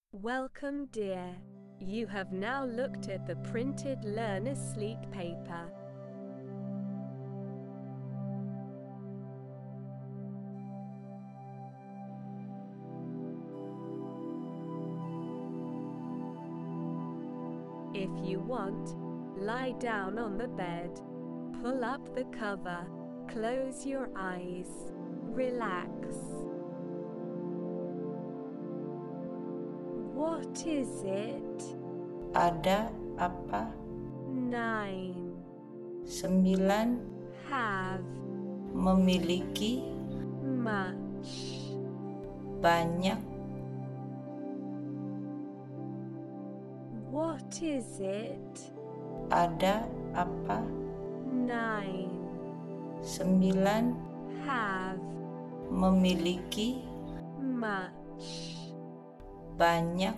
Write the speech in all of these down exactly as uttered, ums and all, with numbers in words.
Welcome, dear. You have now looked at the printed Learn Asleep paper. If you want, lie down on the bed, pull up the cover, close your eyes, relax. What is it? Ada apa? Nine. Sembilan. Have. Memiliki. Much. Banyak. What is it? Ada apa? Nine. Sembilan. Have. Memiliki. Much. Banyak.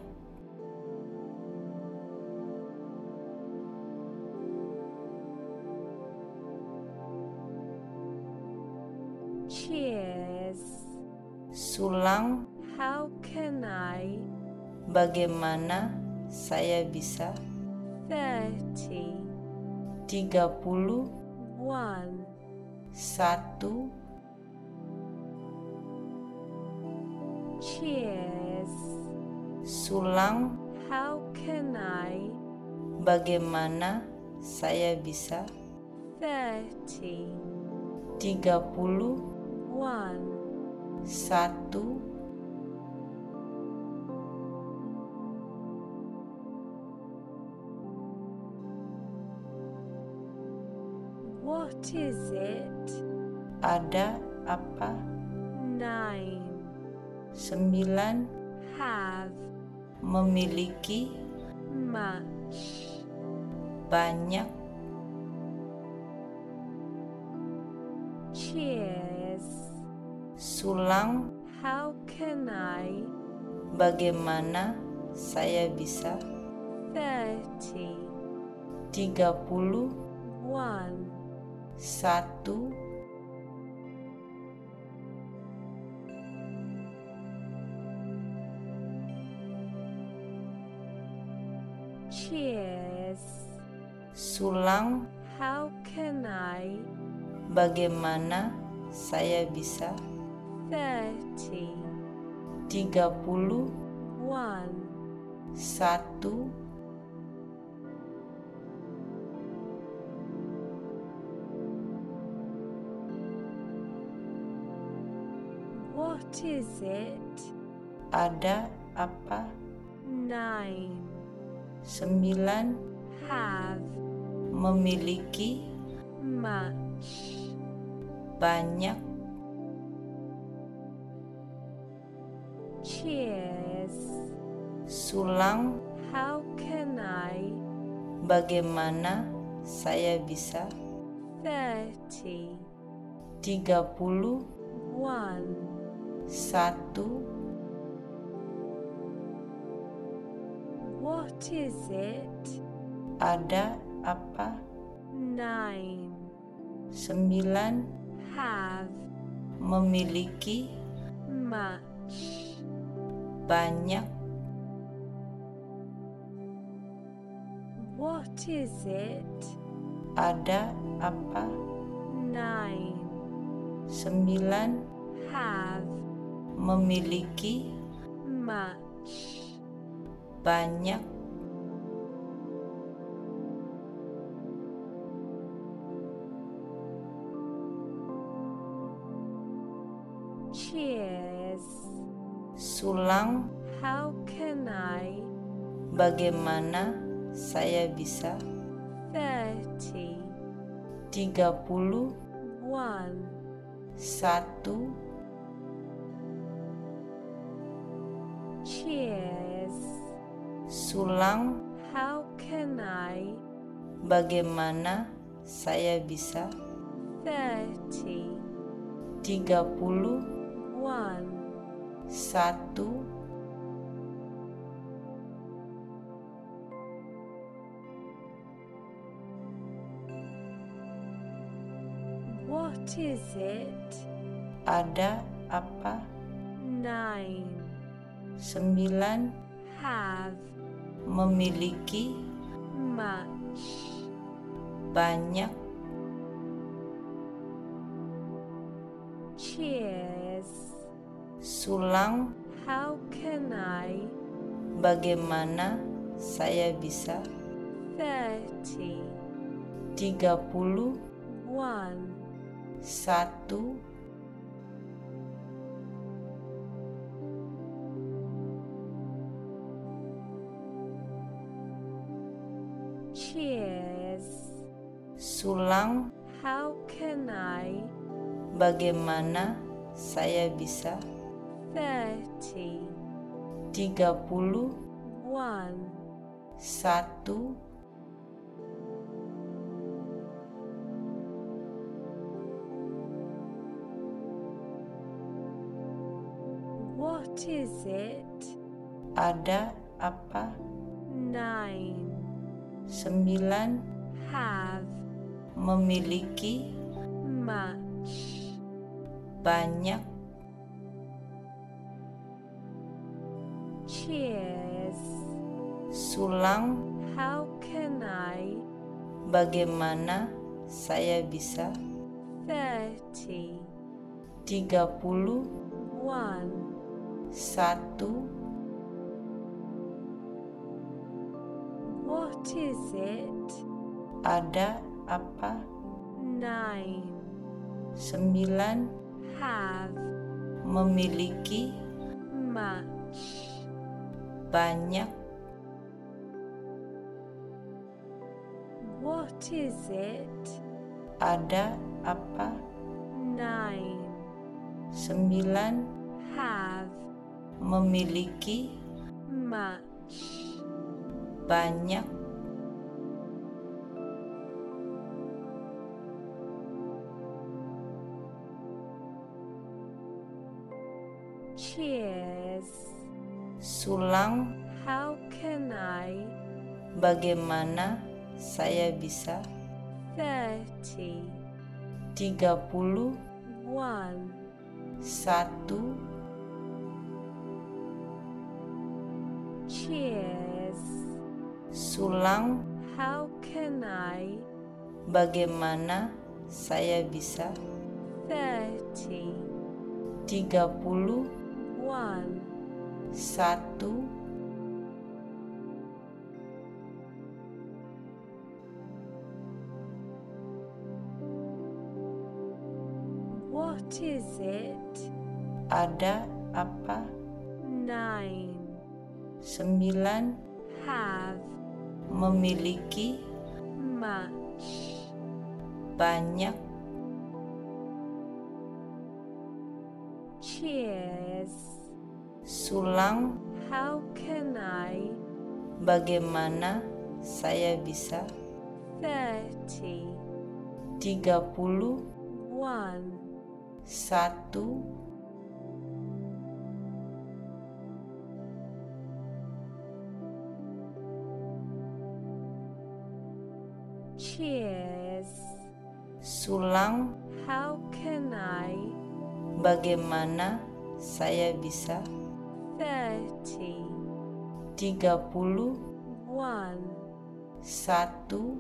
Cheers. Sulang. How can I? Bagaimana saya bisa? Thirty. Tiga puluh. One. Satu. Cheers. Sulang. How can I? Bagaimana saya bisa? Thirty. Tiga puluh. One. Satu. What is it? Ada apa? Nine. Sembilan. Have. Memiliki. Much. Banyak. Cheers. Sulang. How can I? Bagaimana saya bisa? Thirty. Tiga puluh. One. Satu. Cheers. Sulang. How can I? Bagaimana saya bisa? Thirty. Tiga puluh. One. Satu. What is it? Ada apa? Nine. Sembilan. Have. Memiliki. Much. Banyak. Cheers. Sulang. How can I? Bagaimana saya bisa? Thirty. Tiga puluh. One. Satu. What is it? Ada apa? Nine. Sembilan. Have. Memiliki. Much. Banyak. What is it? Ada apa? Nine. Sembilan. Have. Memiliki. Much. Banyak. Cheers. Sulang. How can I? Bagaimana saya bisa? Thirty. Tiga puluh. One. Satu. Cheers. Sulang. How can I? Bagaimana saya bisa? Thirty. Tiga puluh. One. Satu. What is it? Ada apa? Nine. Sembilan. have, memiliki, much, banyak, cheers, sulang, how can I, bagaimana saya bisa, thirty, tiga puluh, one, satu, cheers, sulang, how can I, bagaimana saya bisa, thirty, tiga puluh, one, satu, what is it, ada apa, nine, sembilan, have, memiliki, much, banyak, cheers, sulang, how can I, bagaimana saya bisa, thirty, tiga puluh, one, satu, what is it, ada apa, nine, sembilan, have, memiliki, much, banyak, what is it, ada apa, nine, sembilan, have, memiliki, much, banyak, cheers, sulang, how can I, bagaimana saya bisa, thirty, tiga puluh, one, satu, cheers, sulang, how can I, bagaimana saya bisa, thirty, tiga puluh, one, satu, what is it, ada apa, nine, sembilan, have, memiliki, much, banyak, cheers, sulang, how can I, bagaimana saya bisa, thirty, tiga puluh, one, satu, cheers, sulang, how can I, bagaimana saya bisa, thirty, tiga puluh, one, satu,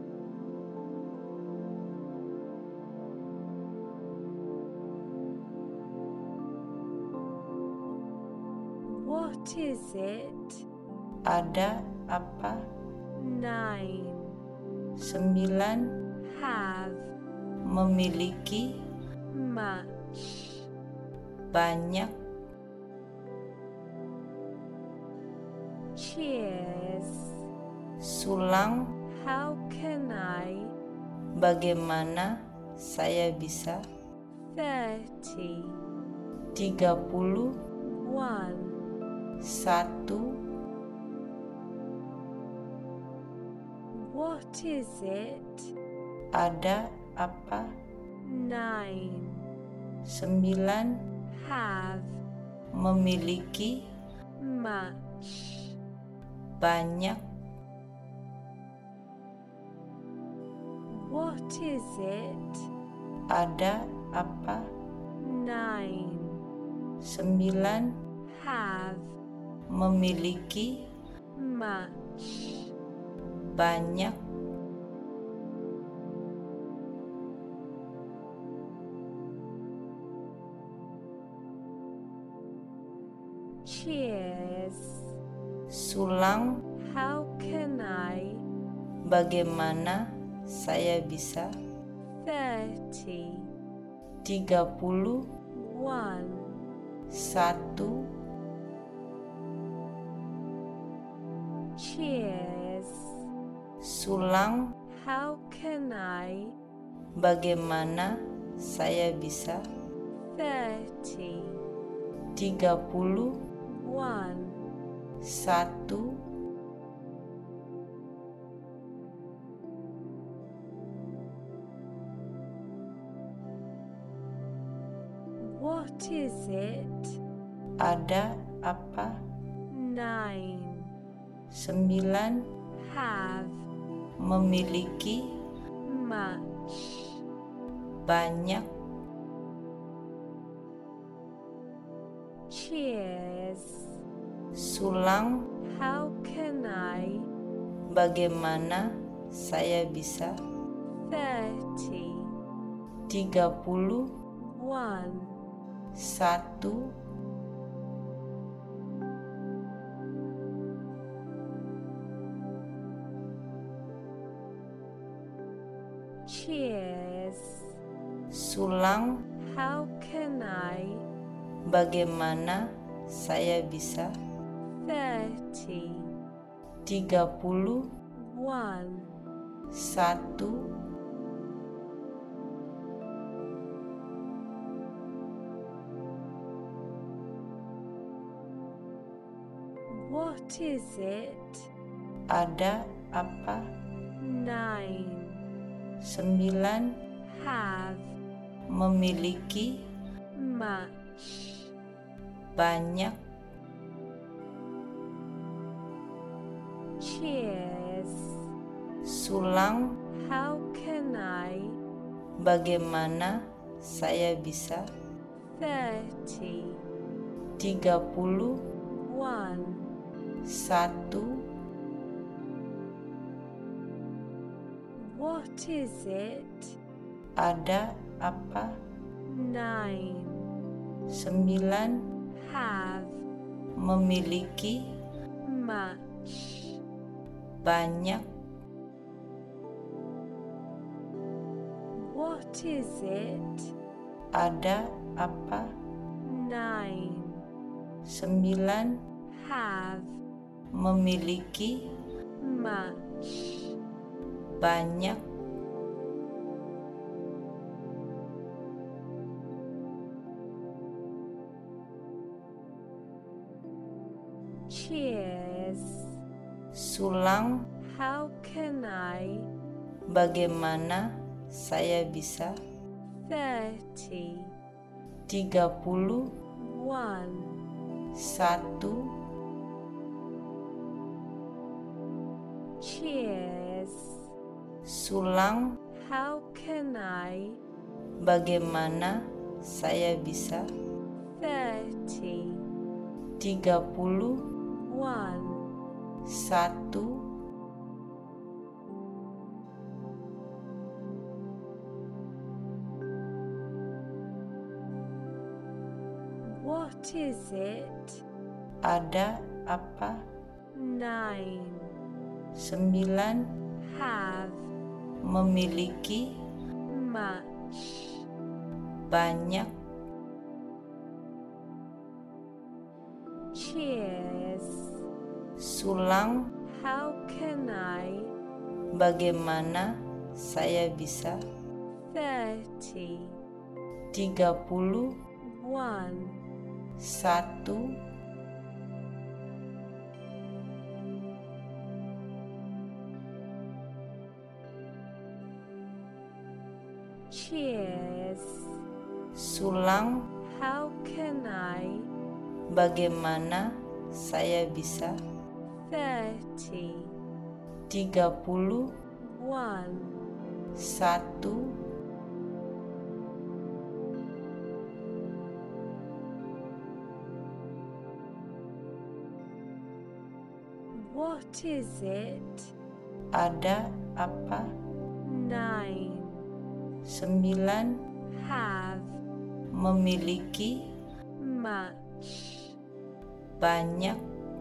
what is it, ada apa, nine, sembilan, have, memiliki, much, banyak, cheers, sulang, how can I, bagaimana saya bisa, thirty, tiga puluh, one, satu, what is it, ada apa, nine, sembilan, have, memiliki, much, banyak, what is it, ada apa, nine, sembilan, have, memiliki, much, banyak, cheers, sulang, how can I, bagaimana saya bisa, thirty, tiga puluh one, satu, cheers, sulang, how can I, bagaimana saya bisa, thirty, tiga puluh one, satu, what is it, ada apa, nine, sembilan, have, memiliki, much, banyak, cheers, sulang, how can I, bagaimana saya bisa, thirty, tiga puluh one, satu, cheers, sulang, how can I, bagaimana saya bisa, thirty, tiga puluh one, satu, what is it, ada apa, nine, sembilan, have, memiliki, much, banyak, cheers, sulang, how can I, bagaimana saya bisa, thirty, tiga puluh one, satu, what is it, ada apa, nine, sembilan, have, memiliki, much, banyak, what is it, ada apa, nine, sembilan, have, memiliki, much, banyak, cheers, sulang, how can I, bagaimana saya bisa, thirty, tiga puluh one, satu, cheers, sulang, how can I, bagaimana saya bisa, thirty, tiga puluh one, satu, what is it, ada apa, nine, sembilan, have, memiliki, much, banyak, cheers, sulang, how can I, bagaimana saya bisa, thirty, tiga puluh one, satu, cheers, sulang, how can I, bagaimana saya bisa, thirty, tiga puluh one, satu, What is it? Ada apa? Nine. Sembilan. Have. Memiliki. Much. Banyak.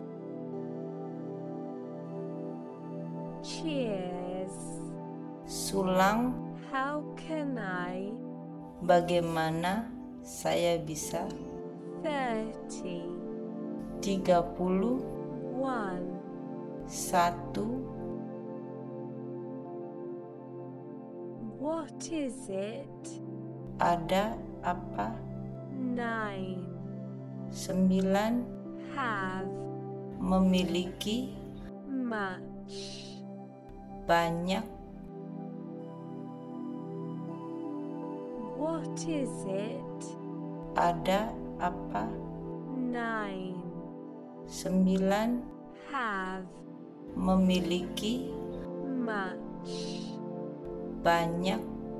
Cheers. Sulang. How can I? Bagaimana saya bisa? Thirty. Tiga puluh. One. Satu. What is it? Ada apa? Nine. Sembilan. Have. Memiliki. Much. Banyak. What is it? Ada apa? Nine. Sembilan. Have. Memiliki. Much. Banyak.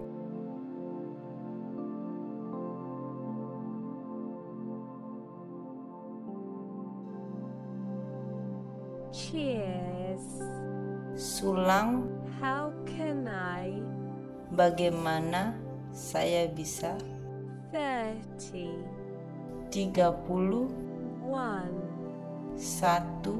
Cheers. Sulang. How can I? Bagaimana saya bisa? Thirty. Tiga puluh. One. Satu.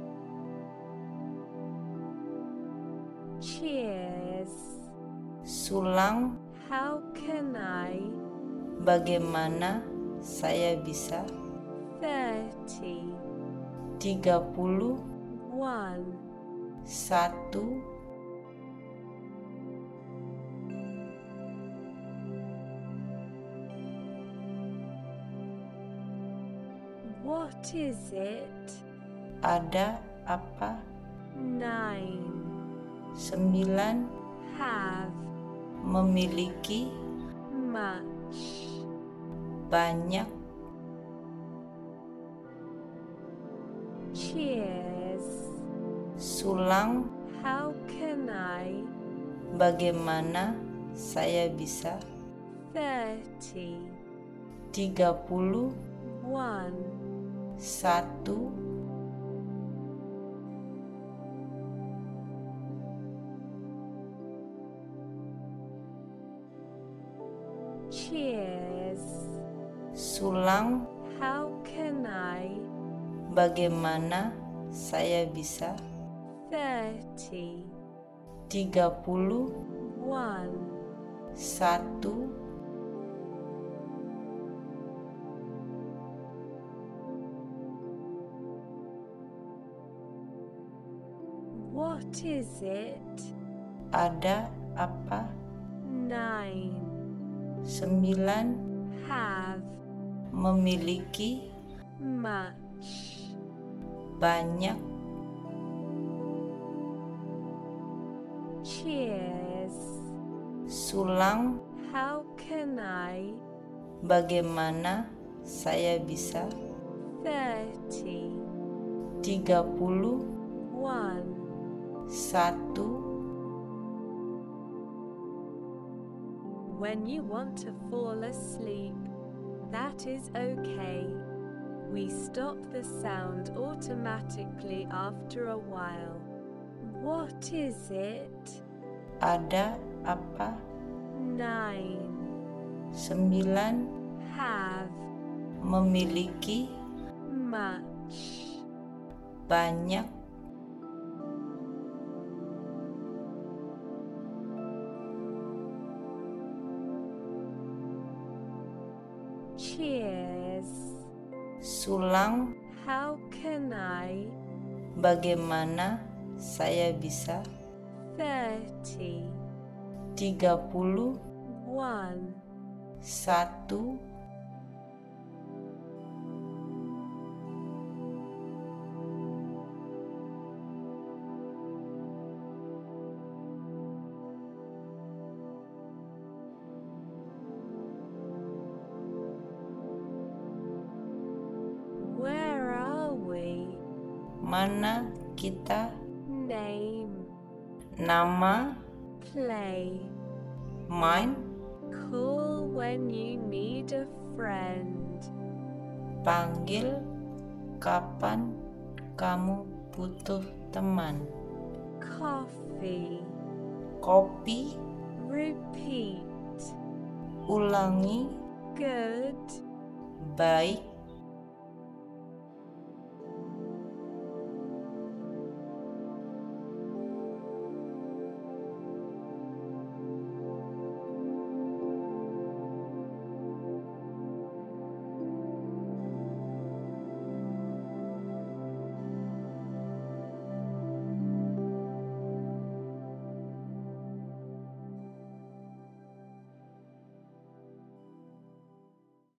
Cheers. Sulang. How can I? Bagaimana saya bisa? Thirty. Tiga puluh. One. Satu. What is it? Ada apa? Nine. Sembilan. Have. Memiliki. Much. Banyak. Cheers. Sulang. How can I? Bagaimana saya bisa? Thirty. Tiga puluh. One. Satu. Cheers. Sulang. How can I? Bagaimana saya bisa? Thirty. Tiga puluh. One. Satu. What is it? Ada apa? Nine. Sembilan. Have. Memiliki. Much. Banyak. Cheers. Sulang. How can I? Bagaimana saya bisa? Thirty. Tiga puluh. One. Satu. When you want to fall asleep, that is okay. We stop the sound automatically after a while. What is it? Ada apa? Nine. Sembilan. Have. Memiliki. Much. Banyak. Cheers. Sulang. How can I? Bagaimana saya bisa? Thirty. Tiga puluh. One. Satu. Where are we? Mana kita? Name. Nama. Play. Main. Call when you need a friend. Panggil kapan kamu butuh teman. Coffee. Kopi. Repeat. Ulangi. Good. Baik.